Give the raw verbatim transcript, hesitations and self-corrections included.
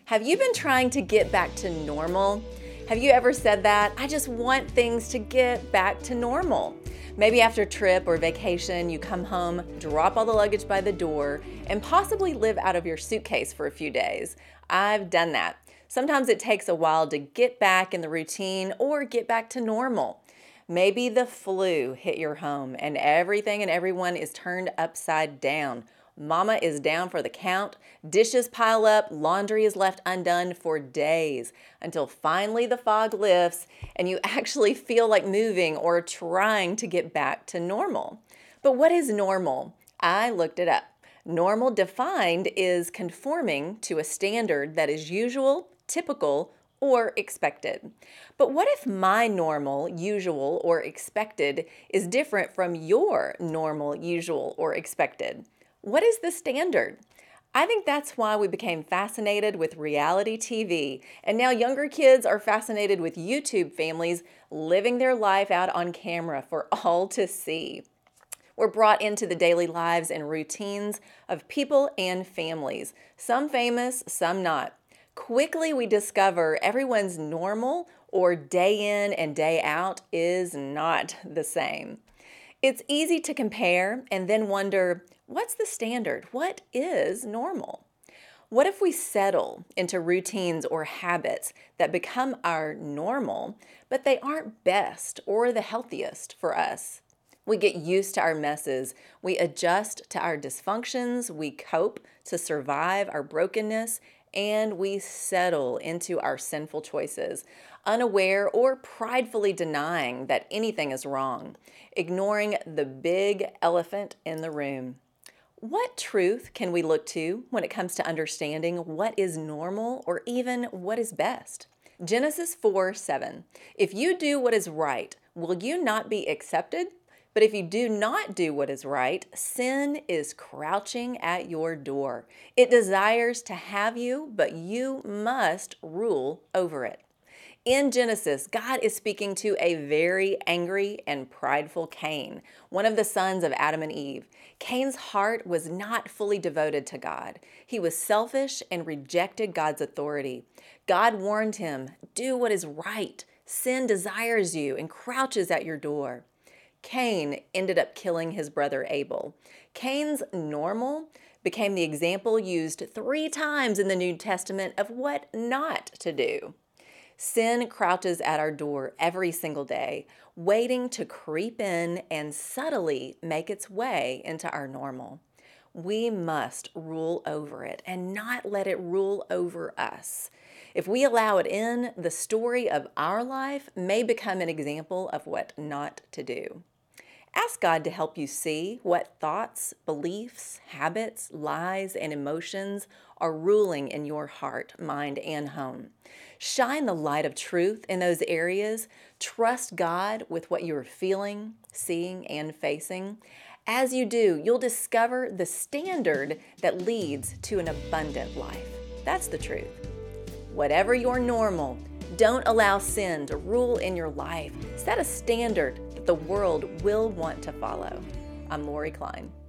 Have you been trying to get back to normal? Have you ever said that? I just want things to get back to normal. Maybe after a trip or vacation, you come home, drop all the luggage by the door, and possibly live out of your suitcase for a few days. I've done that. Sometimes it takes a while to get back in the routine or get back to normal. Maybe the flu hit your home and everything and everyone is turned upside down. Mama is down for the count, dishes pile up, laundry is left undone for days until finally the fog lifts and you actually feel like moving or trying to get back to normal. But what is normal? I looked it up. Normal defined is conforming to a standard that is usual, typical, or expected. But what if my normal, usual, or expected is different from your normal, usual, or expected? What is the standard? I think that's why we became fascinated with reality T V, and now younger kids are fascinated with YouTube families living their life out on camera for all to see. We're brought into the daily lives and routines of people and families, some famous, some not. Quickly we discover everyone's normal or day in and day out is not the same. It's easy to compare and then wonder, what's the standard? What is normal? What if we settle into routines or habits that become our normal, but they aren't best or the healthiest for us? We get used to our messes. We adjust to our dysfunctions. We cope to survive our brokenness, and we settle into our sinful choices, unaware or pridefully denying that anything is wrong, ignoring the big elephant in the room. What truth can we look to when it comes to understanding what is normal or even what is best? Genesis four seven. If you do what is right, will you not be accepted? But if you do not do what is right, sin is crouching at your door. It desires to have you, but you must rule over it. In Genesis, God is speaking to a very angry and prideful Cain, one of the sons of Adam and Eve. Cain's heart was not fully devoted to God. He was selfish and rejected God's authority. God warned him, do what is right. Sin desires you and crouches at your door. Cain ended up killing his brother Abel. Cain's normal became the example used three times in the New Testament of what not to do. Sin crouches at our door every single day, waiting to creep in and subtly make its way into our normal. We must rule over it and not let it rule over us. If we allow it in, the story of our life may become an example of what not to do. Ask God to help you see what thoughts, beliefs, habits, lies, and emotions are ruling in your heart, mind, and home. Shine the light of truth in those areas. Trust God with what you are feeling, seeing, and facing. As you do, you'll discover the standard that leads to an abundant life. That's the truth. Whatever your normal, don't allow sin to rule in your life. Set a standard that the world will want to follow. I'm Lori Klein.